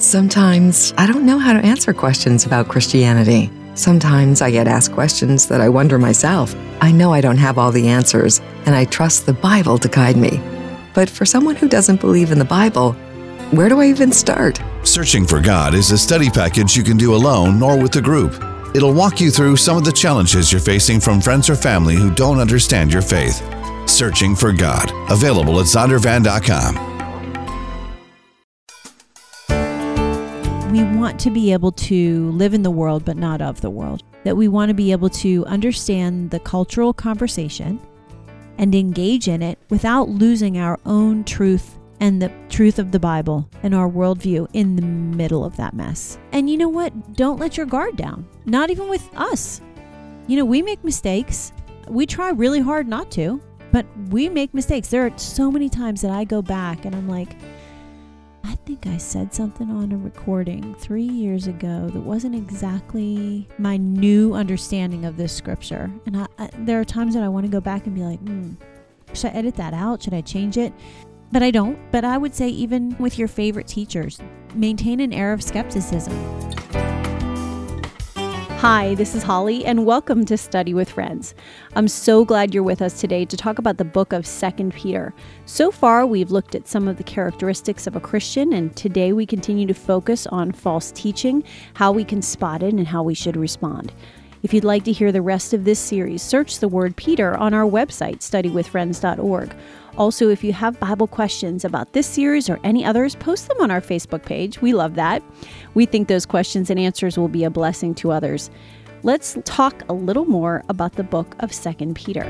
Sometimes I don't know how to answer questions about Christianity. Sometimes I get asked questions that I wonder myself. I know I don't have all the answers, and I trust the Bible to guide me. But for someone who doesn't believe in the Bible, where do I even start? Searching for God is a study package you can do alone or with a group. It'll walk you through some of the challenges you're facing from friends or family who don't understand your faith. Searching for God, available at Zondervan.com. We want to be able to live in the world, but not of the world. That we want to be able to understand the cultural conversation and engage in it without losing our own truth and the truth of the Bible and our worldview in the middle of that mess. And you know what? Don't let your guard down. Not even with us. You know, we make mistakes. We try really hard not to, but we make mistakes. There are so many times that I go back and I'm like, I think I said something on a recording 3 years ago that wasn't exactly my new understanding of this scripture. And there are times that I want to go back and be like, should I edit that out? Should I change it? But I don't. But I would say even with your favorite teachers, maintain an air of skepticism. Hi, this is Holly, and welcome to Study with Friends. I'm so glad you're with us today to talk about the book of 2 Peter. So far, we've looked at some of the characteristics of a Christian, and today we continue to focus on false teaching, how we can spot it, and how we should respond. If you'd like to hear the rest of this series, search the word Peter on our website, studywithfriends.org. Also, if you have Bible questions about this series or any others, post them on our Facebook page. We love that. We think those questions and answers will be a blessing to others. Let's talk a little more about the book of 2 Peter.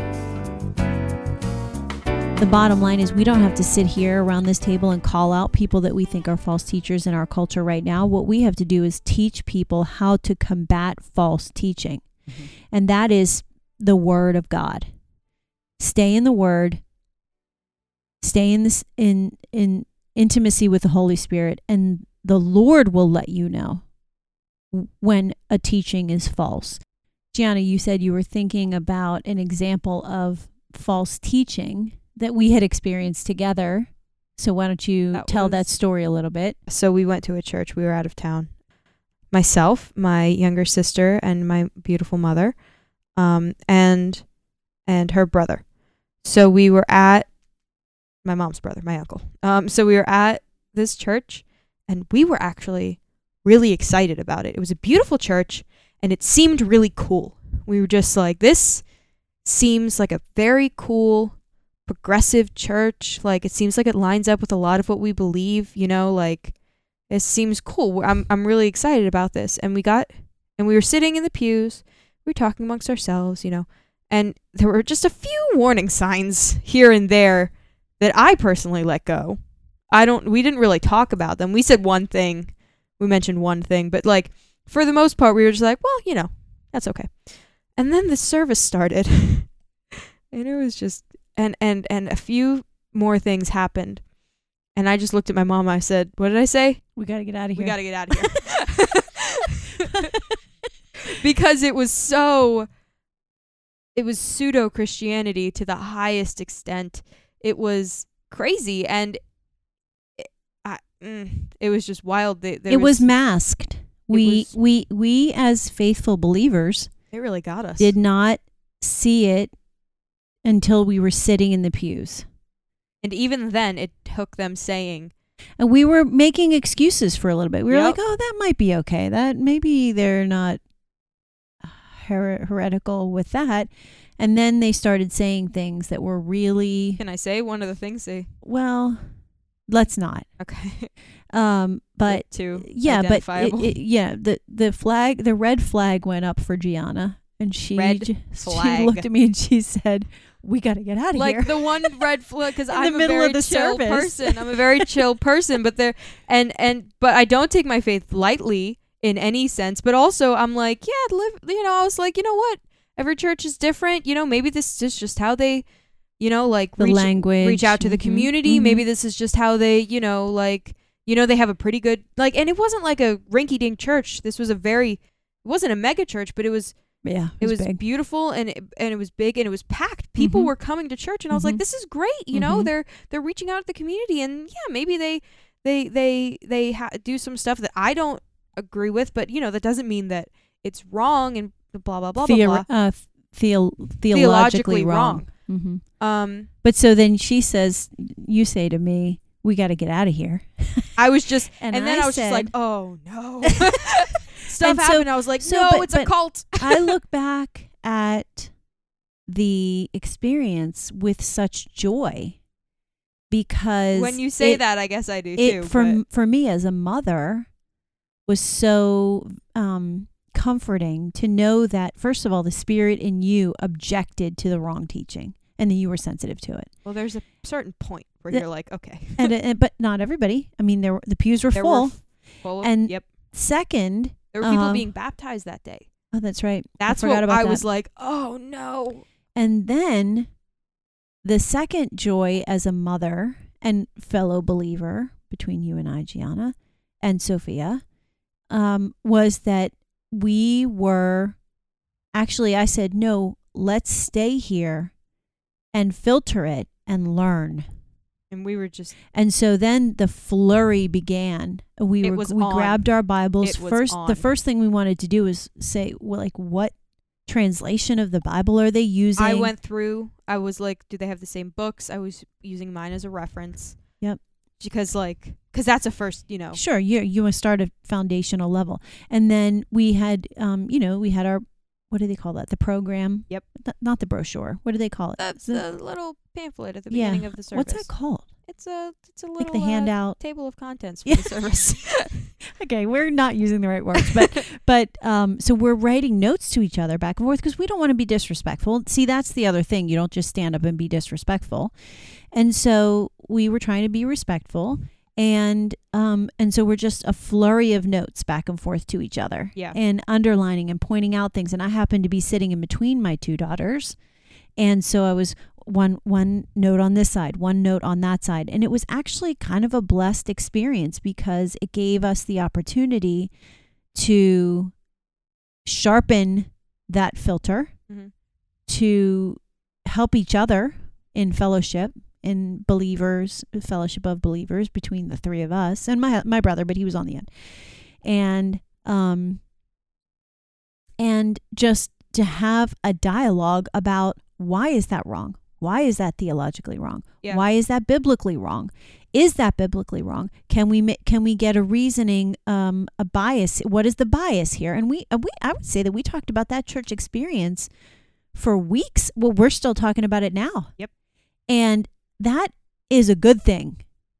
The bottom line is we don't have to sit here around this table and call out people that we think are false teachers in our culture right now. What we have to do is teach people how to combat false teaching. Mm-hmm. And that is the Word of God. Stay in the Word. Stay in this in intimacy with the Holy Spirit, and the Lord will let you know when a teaching is false. Gianna, you said you were thinking about an example of false teaching that we had experienced together. So why don't you tell that story a little bit? So we went to a church. We were out of town. Myself, my younger sister, and my beautiful mother, and her brother. So we were at my mom's brother, my uncle. So we were at this church, and we were actually really excited about it. It was a beautiful church, and it seemed really cool. We were just like, this seems like a very cool, progressive church. Like, it seems like it lines up with a lot of what we believe, you know, like, it seems cool. I'm really excited about this. And we were sitting in the pews. We were talking amongst ourselves, you know, and there were just a few warning signs here and there that I personally let go. We didn't really talk about them. We said one thing. We mentioned one thing, but like for the most part, we were just like, well, you know, that's okay. And then the service started and it was just, and a few more things happened. And I just looked at my mom. I said, what did I say? We got to get out of here. We got to get out of here. Because it was pseudo-Christianity to the highest extent. It was crazy, and it was just wild. It was masked. We as faithful believers, it really got us. Did not see it until we were sitting in the pews. And even then, it took them saying... And we were making excuses for a little bit. We were Yep. like, oh, that might be okay. That maybe they're not heretical with that. And then they started saying things that were really... Can I say one of the things they... Well, let's not. Okay. But too identifiable. The red flag went up for Gianna, and she looked at me and she said, "We got to get out of here." Like the one red flag, because I'm the middle a very of the chill service. person. I'm a very chill person, but but I don't take my faith lightly in any sense. But also, I'm like, I was like, you know what? Every church is different. You know, maybe this is just how they, you know, like reach out to the community. Mm-hmm. Maybe this is just how they, you know, like, you know, they have a pretty good, like, and it wasn't like a rinky-dink church. This was it wasn't a mega church, but it was beautiful, and it was big, and it was packed. People were coming to church, and I was like, this is great. You know, they're reaching out to the community, and yeah, maybe they do some stuff that I don't agree with, but that doesn't mean that it's wrong and blah blah blah blah blah. Theologically wrong. Mm-hmm. But so then she says, you say to me, we got to get out of here. I was just, and then I was said, just like, oh no. Stuff happened. I was like, it's a cult. I look back at the experience with such joy because when you say that, I guess I do too. For me as a mother was so comforting to know that, first of all, the Spirit in you objected to the wrong teaching and that you were sensitive to it. Well, there's a certain point where you're like, okay. But not everybody. I mean, the pews were full. And yep. Second, there were people being baptized that day. Oh, that's right. That's what I was like, oh no. And then the second joy as a mother and fellow believer between you and I, Gianna, and Sophia, was that we were actually, I said, no, let's stay here and filter it and learn. And we were just, and so then the flurry began. We grabbed our Bibles first. The first thing we wanted to do was say, well, like, what translation of the Bible are they using? I went through. I was like, do they have the same books? I was using mine as a reference. Yep. Because that's a first, Sure, you want to start at foundational level, and then we had, we had our, what do they call that? The program. Yep. Not the broshure. What do they call it? That's the little pamphlet at the beginning of the service. What's that called? It's a little like the handout table of contents for the service. Okay, we're not using the right words, but so we're writing notes to each other back and forth because we don't want to be disrespectful. See, that's the other thing. You don't just stand up and be disrespectful. And so we were trying to be respectful, and so we're just a flurry of notes back and forth to each other, and underlining and pointing out things. And I happened to be sitting in between my two daughters, and so I was one note on this side, one note on that side, and it was actually kind of a blessed experience because it gave us the opportunity to sharpen that filter, to help each other in fellowship. In believers, fellowship of believers between the three of us and my brother, but he was on the end, and just to have a dialogue about why is that wrong? Why is that theologically wrong? Yeah. Why is that biblically wrong? Is that biblically wrong? Can we get a reasoning, a bias? What is the bias here? And I would say that we talked about that church experience for weeks. Well, we're still talking about it now. Yep, and that is a good thing.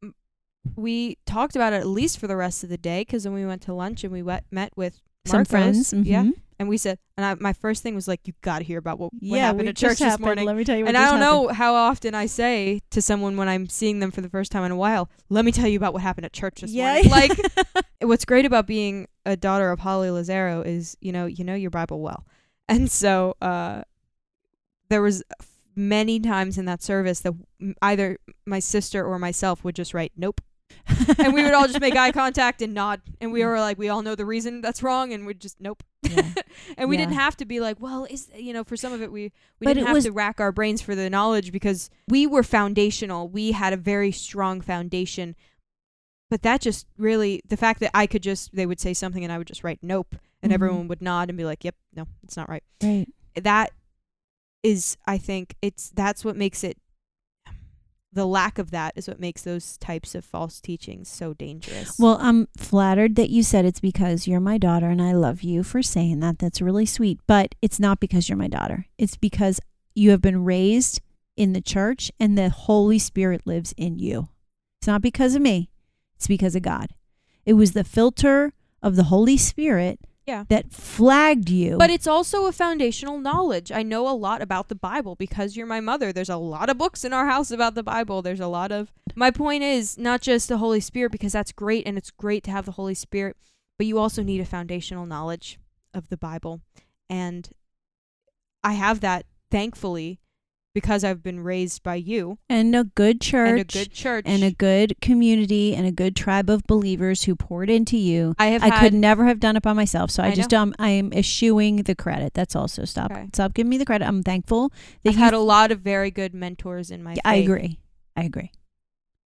We talked about it at least for the rest of the day because then we went to lunch and we met with some friends. Mm-hmm. Yeah. And we said, my first thing was like, you got to hear about what happened at church this morning. Let me tell you what and I don't know how often I say to someone when I'm seeing them for the first time in a while, let me tell you about what happened at church this morning. Like, what's great about being a daughter of Holly Lazaro is, you know your Bible well. And so there was many times in that service that either my sister or myself would just write nope, and we would all just make eye contact and nod, and we were like, we all know the reason that's wrong, and we'd just nope. And we didn't have to be like, well, for some of it we didn't have to rack our brains for the knowledge because we were foundational. We had a very strong foundation, but that just really, the fact that they would say something and I would just write nope, and everyone would nod and be like, yep, no, it's not right. Right. That is, I think that's what makes it, the lack of that is what makes those types of false teachings so dangerous. Well, I'm flattered that you said it's because you're my daughter, and I love you for saying that. That's really sweet. But it's not because you're my daughter. It's because you have been raised in the church and the Holy Spirit lives in you. It's not because of me. It's because of God. It was the filter of the Holy Spirit that flagged you. But it's also a foundational knowledge. I know a lot about the Bible because you're my mother. There's a lot of books in our house about the Bible. There's a lot of... My point is not just the Holy Spirit, because that's great, and it's great to have the Holy Spirit, but you also need a foundational knowledge of the Bible. And I have that, thankfully, because I've been raised by you. And a good church. And a good community and a good tribe of believers who poured into you. I could never have done it by myself. So I am eschewing the credit. That's also stop giving me the credit. I'm thankful that I've had a lot of very good mentors in my faith. I agree.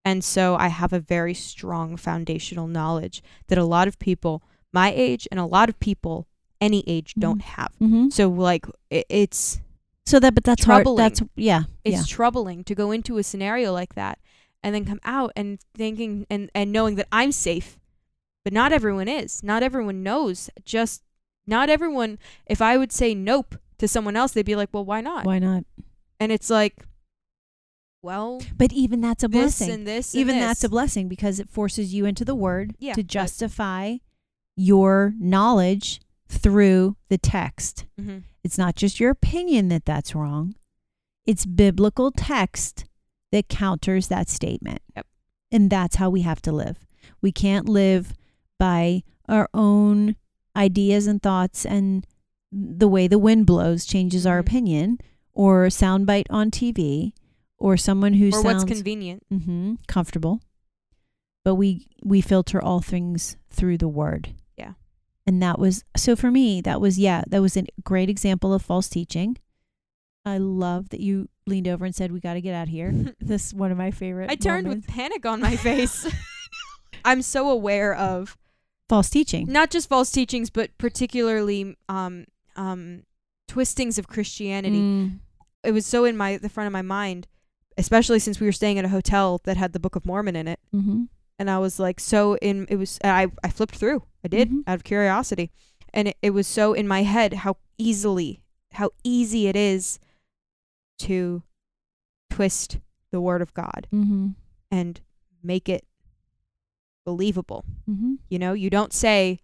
And so I have a very strong foundational knowledge that a lot of people my age and a lot of people any age don't have. Mm-hmm. So like it's But that's troubling. hard. It's troubling to go into a scenario like that and then come out and thinking and knowing that I'm safe, but not everyone is. Not everyone knows. Just not everyone. If I would say nope to someone else, they'd be like, well, why not? Why not? And it's like, well, But even that's a this blessing. and this Even and that's a this. blessing because it forces you into the Word Yeah, to but- justify your knowledge through the text. Mm-hmm. It's not just your opinion that that's wrong. It's biblical text that counters that statement. Yep. And that's how we have to live. We can't live by our own ideas and thoughts and the way the wind blows changes our Mhm. opinion, or a soundbite on TV, or someone who Or sounds what's convenient. comfortable. But we filter all things through the Word. Yeah. And that was, so for me, that was a great example of false teaching. I love that you leaned over and said, we got to get out of here. This is one of my favorite I turned moments. with panic on my face. I'm so aware of False teaching. not just false teachings, but particularly twistings of Christianity. Mm. It was so in the front of my mind, especially since we were staying at a hotel that had the Book of Mormon in it. Mm-hmm. And I was like, I flipped through. I did Mhm. out of curiosity. And it was so in my head how easy it is to twist the Word of God Mm-hmm. and make it believable. Mm-hmm. You know, you don't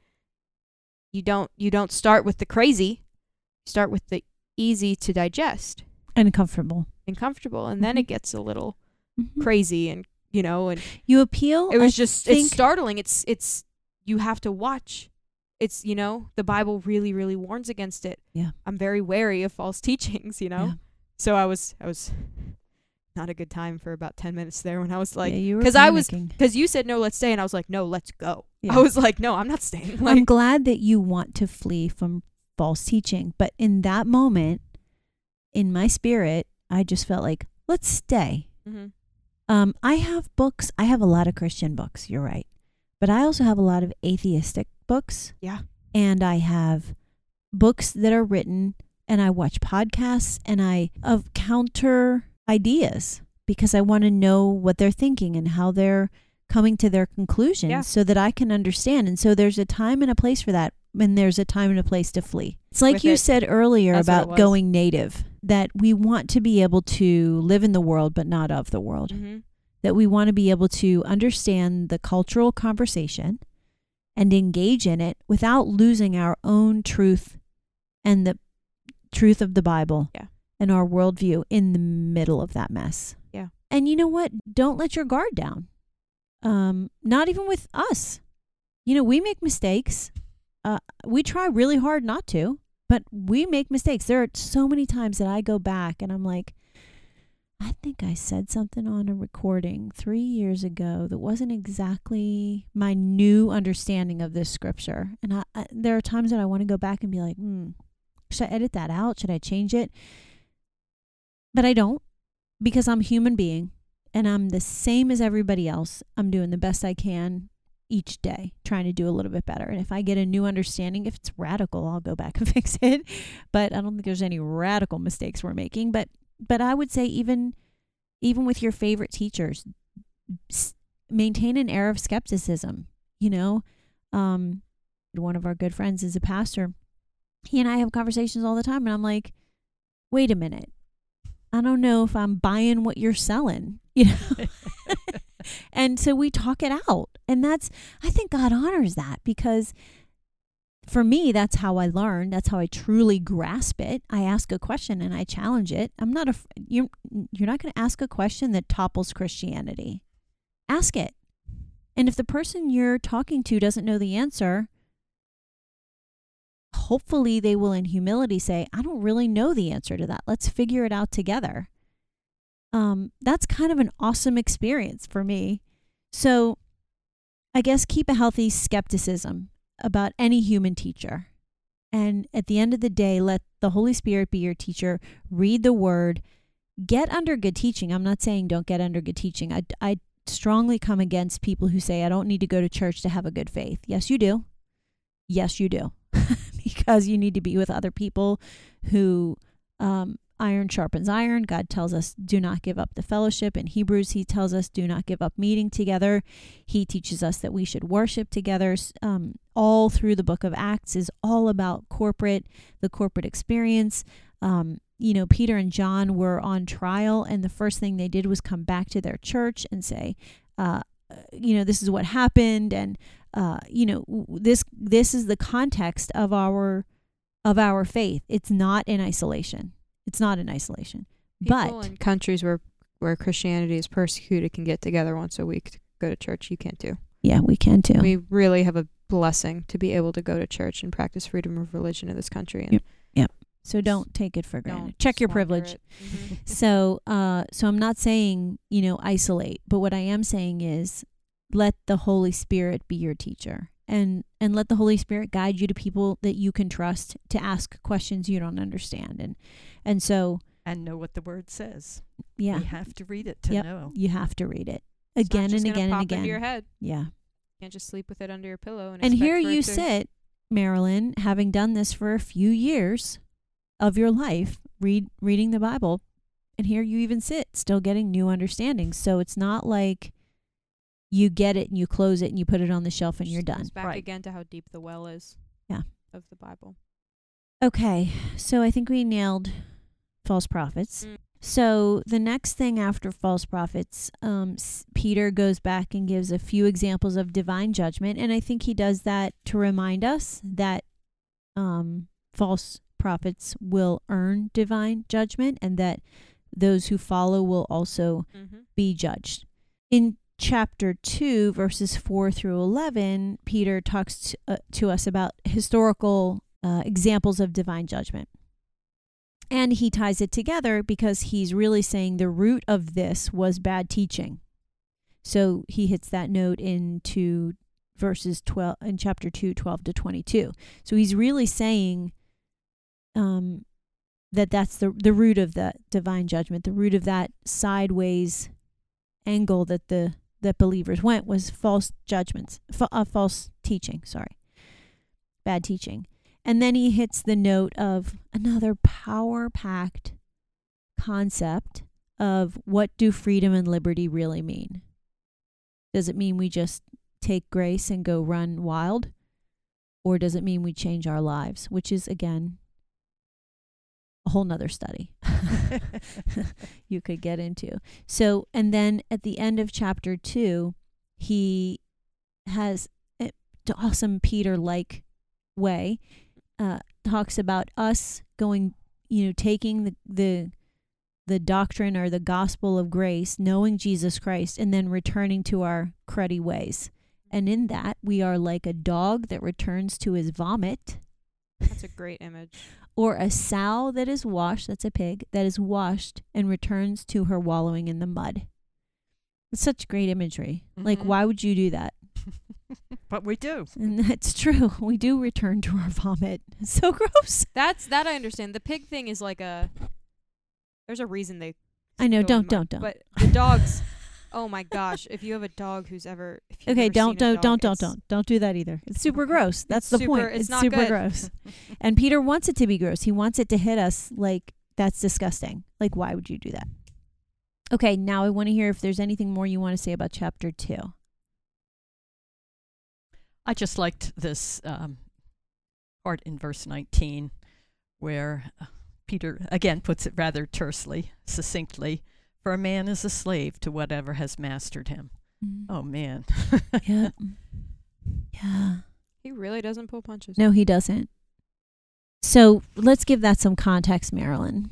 start with the crazy, you start with the easy to digest And comfortable. and comfortable, and then Mhm. it gets a little Mhm. crazy and and You appeal. it was I it's think, startling. It's you have to watch. It's the Bible really, really warns against it. Yeah. I'm very wary of false teachings, Yeah. So I was not a good time for about 10 minutes there when I was like, yeah, you were because I was panicking. because you said no, let's stay, and I was like, no, let's go. Yeah. I was like, no, I'm not staying. I'm Like, glad that you want to flee from false teaching. But in that moment, in my spirit, I just felt like, let's stay. mhm. I have books. I have a lot of Christian books. You're right. But I also have a lot of atheistic books. Yeah. And I have books that are written, and I watch podcasts of counter ideas because I want to know what they're thinking and how they're coming to their conclusions Yeah. so that I can understand. And so there's a time and a place for that. And there's a time and a place to flee. It's like With you it. said earlier That's what it about was. going native, that we want to be able to live in the world, but not of the world. Mhm. That we want to be able to understand the cultural conversation and engage in it without losing our own truth and the truth of the Bible Yeah. and our worldview in the middle of that mess. Yeah. And you know what? Don't let your guard down. Not even with us. We make mistakes. We try really hard not to, but we make mistakes. There are so many times that I go back and I'm like, I think I said something on a recording 3 years ago that wasn't exactly my new understanding of this scripture. And there are times that I want to go back and be like, should I edit that out? Should I change it? But I don't, because I'm a human being and I'm the same as everybody else. I'm doing the best I can each day, trying to do a little bit better. And if I get a new understanding, if it's radical, I'll go back and fix it. But I don't think there's any radical mistakes we're making. But I would say even with your favorite teachers, maintain an air of skepticism. One of our good friends is a pastor. He and I have conversations all the time, and I'm like, wait a minute. I don't know if I'm buying what you're selling, And so we talk it out. And I think God honors that, because for me, that's how I learn. That's how I truly grasp it. I ask a question and I challenge it. I'm not you're not going to ask a question that topples Christianity. Ask it. And if the person you're talking to doesn't know the answer, hopefully they will in humility say, I don't really know the answer to that. Let's figure it out together. That's kind of an awesome experience for me. So I guess keep a healthy skepticism about any human teacher. And at the end of the day, let the Holy Spirit be your teacher. Read the Word. Get under good teaching. I'm not saying don't get under good teaching. I strongly come against people who say, I don't need to go to church to have a good faith. Yes, you do. Yes, you do. Because you need to be with other people who iron sharpens iron. God tells us, do not give up the fellowship. In Hebrews, he tells us, do not give up meeting together. He teaches us that we should worship together. All through the book of Acts is all about the corporate experience. Peter and John were on trial, and the first thing they did was come back to their church and say, this is what happened. And, this is the context of our faith. It's not in isolation. People in countries where Christianity is persecuted can get together once a week to go to church. You can't do. Yeah, we can too. We really have a blessing to be able to go to church and practice freedom of religion in this country. And Yep. So don't take it for granted. Check your privilege. Mm-hmm. So I'm not saying, isolate, but what I am saying is let the Holy Spirit be your teacher, and let the Holy Spirit guide you to people that you can trust to ask questions you don't understand. And so. And know what the word says. Yeah. You have to read it to know. You have to read it It's again not just and gonna again pop and again. into your head. Yeah. You can't just sleep with it under your pillow. And here you sit, Marilyn, having done this for a few years of your life, reading the Bible, and here you even sit still getting new understandings. So it's not like you get it and you close it and you put it on the shelf and you're done. Back Right. again to how deep the well is. Yeah. Of the Bible. Okay, so I think we nailed false prophets. So the next thing after false prophets, Peter goes back and gives a few examples of divine judgment, and I think he does that to remind us that false prophets will earn divine judgment, and that those who follow will also be judged. In chapter 2, verses 4 through 11, Peter talks to us about historical examples of divine judgment. And he ties it together because he's really saying the root of this was bad teaching. So he hits that note into verses 12 in chapter 2, 12 to 22. So he's really saying that's the root of the divine judgment, the root of that sideways angle that believers went was false judgments, false teaching, bad teaching. And then he hits the note of another power-packed concept of what do freedom and liberty really mean? Does it mean we just take grace and go run wild? Or does it mean we change our lives? Which is, again, a whole nother study you could get into. So, and then at the end of chapter 2, he has an awesome Peter-like way, talks about us going, taking the doctrine or the gospel of grace, knowing Jesus Christ, and then returning to our cruddy ways. And in that, we are like a dog that returns to his vomit. That's a great image. Or a sow that is washed, that's a pig, that is washed and returns to her wallowing in the mud. It's such great imagery. Like, why would you do that? But we do. And that's true. We do return to our vomit. It's so gross. That I understand. The pig thing is like there's a reason they. I know. go in Don't. mud. But the dogs. Oh my gosh! If you have a dog who's ever. Okay, don't do that either. It's super gross. That's the point. It's not super good. gross. And Peter wants it to be gross. He wants it to hit us like that's disgusting. Like, why would you do that? Okay, now I want to hear if there's anything more you want to say about chapter 2. I just liked this part in verse 19 where Peter again puts it rather tersely, succinctly, for a man is a slave to whatever has mastered him. Oh, man. Yeah. Yeah. He really doesn't pull punches. No, he doesn't. So let's give that some context, Marilyn.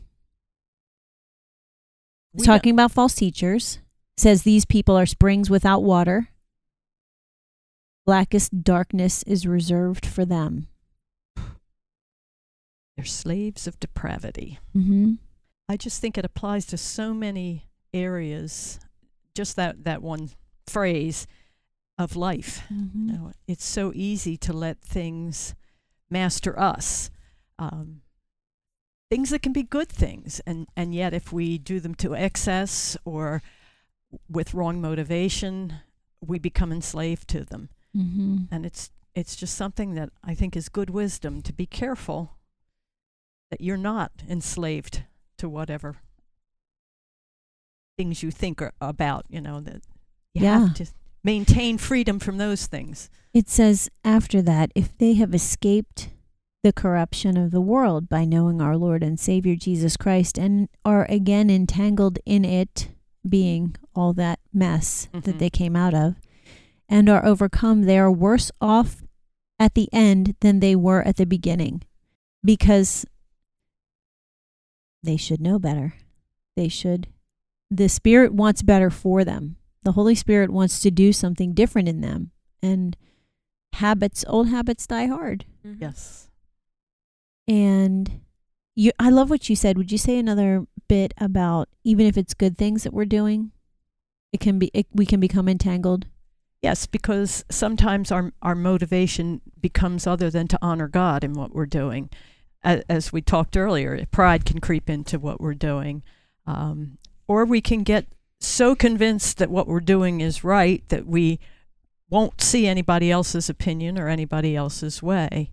It's talking about false teachers. Says these people are springs without water. Blackest darkness is reserved for them. They're slaves of depravity. Mm-hmm. I just think it applies to so many areas, just that one phrase of life. Mm-hmm. It's so easy to let things master us. Things that can be good things, and yet if we do them to excess or with wrong motivation, we become enslaved to them. Mm-hmm. And it's just something that I think is good wisdom, to be careful that you're not enslaved to whatever things you think about, that you have to maintain freedom from those things. It says after that, if they have escaped the corruption of the world by knowing our Lord and Savior Jesus Christ and are again entangled in it, being all that mess that they came out of, and are overcome, they are worse off at the end than they were at the beginning, because they should know better. The Spirit wants better for them. The Holy Spirit wants to do something different in them. And old habits die hard. Mm-hmm. Yes. And I love what you said. Would you say another bit about, even if it's good things that we're doing, we can become entangled? Yes, because sometimes our motivation becomes other than to honor God in what we're doing. As we talked earlier, pride can creep into what we're doing. Or we can get so convinced that what we're doing is right that we won't see anybody else's opinion or anybody else's way.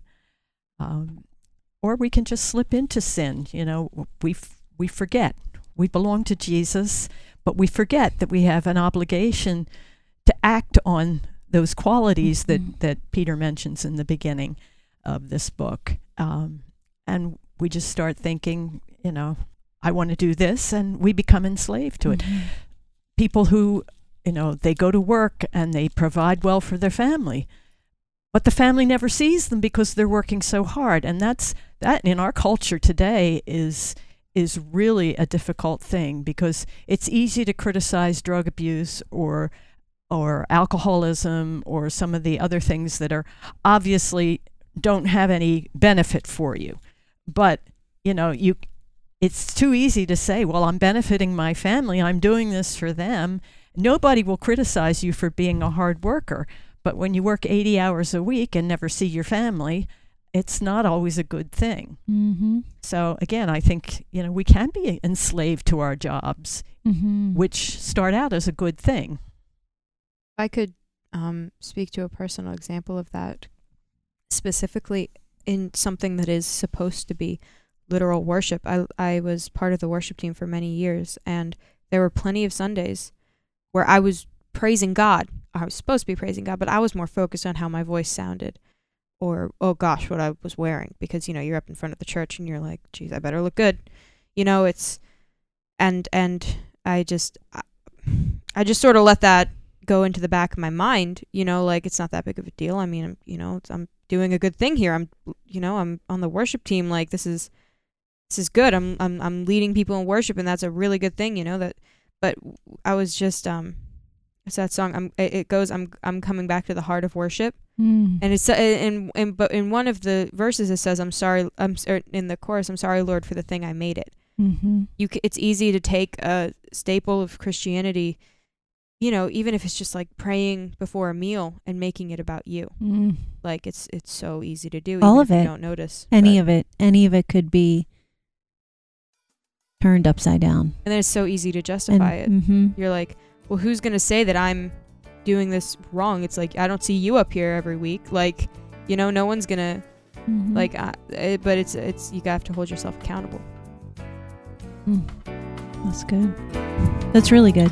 Or we can just slip into sin. We forget. We belong to Jesus, but we forget that we have an obligation to act on those qualities that Peter mentions in the beginning of this book. And we just start thinking, I want to do this, and we become enslaved to it. People who, they go to work and they provide well for their family, but the family never sees them because they're working so hard. And that in our culture today is really a difficult thing, because it's easy to criticize drug abuse or alcoholism or some of the other things that are obviously don't have any benefit for you. But, it's too easy to say, well, I'm benefiting my family, I'm doing this for them. Nobody will criticize you for being a hard worker. But when you work 80 hours a week and never see your family, it's not always a good thing. Mm-hmm. So again, I think, we can be enslaved to our jobs, which start out as a good thing. If I could speak to a personal example of that, specifically in something that is supposed to be literal worship. I was part of the worship team for many years, and there were plenty of Sundays where I was praising God. I was supposed to be praising God, but I was more focused on how my voice sounded, or, oh gosh, what I was wearing, because, you're up in front of the church and you're like, geez, I better look good. And I just sort of let that go into the back of my mind, it's not that big of a deal. I mean, I'm doing a good thing here. I'm on the worship team. Like, this is good. I'm leading people in worship, and that's a really good thing, but I was just, it's that song. It goes, I'm coming back to the heart of worship. And it's, but in one of the verses it says, I'm sorry, in the chorus, I'm sorry, Lord, for the thing I made it. Mm-hmm. It's easy to take a staple of Christianity, even if it's just like praying before a meal and making it about you. Like, it's so easy to do. All even of if it. You don't notice. Any of it could be turned upside down. And then it's so easy to justify it. You're like, well, who's going to say that I'm doing this wrong? It's like, I don't see you up here every week. Like, no one's going to, but it's you have to hold yourself accountable. That's good. That's really good.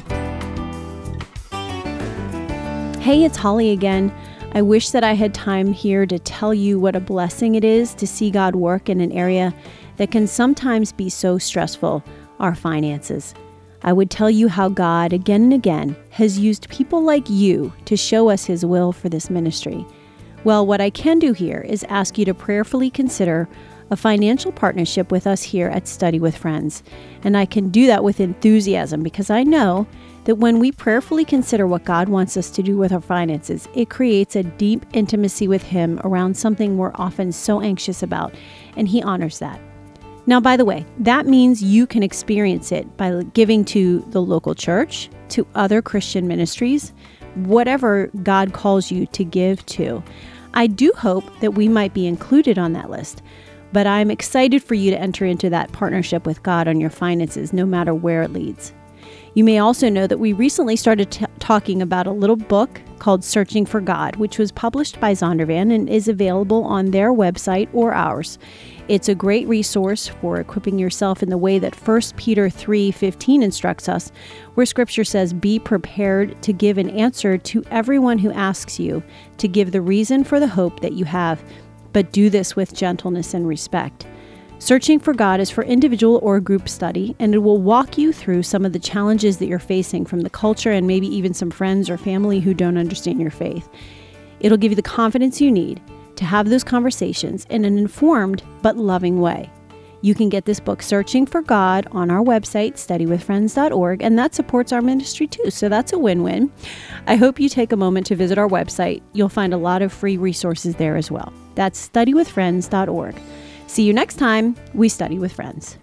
Hey, it's Holly again. I wish that I had time here to tell you what a blessing it is to see God work in an area that can sometimes be so stressful, our finances. I would tell you how God, again and again, has used people like you to show us His will for this ministry. Well, what I can do here is ask you to prayerfully consider a financial partnership with us here at Study with Friends. And I can do that with enthusiasm, because I know that when we prayerfully consider what God wants us to do with our finances, it creates a deep intimacy with Him around something we're often so anxious about, and He honors that. Now, by the way, that means you can experience it by giving to the local church, to other Christian ministries, whatever God calls you to give to. I do hope that we might be included on that list, but I'm excited for you to enter into that partnership with God on your finances, no matter where it leads. You may also know that we recently started talking about a little book called Searching for God, which was published by Zondervan and is available on their website or ours. It's a great resource for equipping yourself in the way that 1 Peter 3:15 instructs us, where Scripture says, "Be prepared to give an answer to everyone who asks you, to give the reason for the hope that you have, but do this with gentleness and respect." Searching for God is for individual or group study, and it will walk you through some of the challenges that you're facing from the culture and maybe even some friends or family who don't understand your faith. It'll give you the confidence you need to have those conversations in an informed but loving way. You can get this book, Searching for God, on our website, studywithfriends.org, and that supports our ministry too, so that's a win-win. I hope you take a moment to visit our website. You'll find a lot of free resources there as well. That's studywithfriends.org. See you next time we study with friends.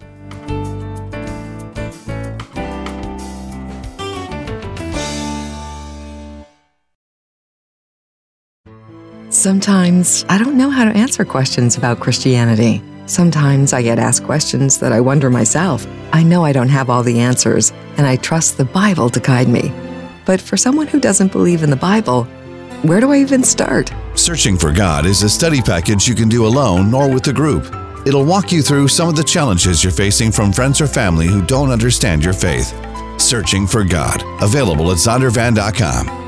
Sometimes I don't know how to answer questions about Christianity. Sometimes I get asked questions that I wonder myself. I know I don't have all the answers, and I trust the Bible to guide me. But for someone who doesn't believe in the Bible, where do I even start? Searching for God is a study package you can do alone or with a group. It'll walk you through some of the challenges you're facing from friends or family who don't understand your faith. Searching for God, available at Zondervan.com.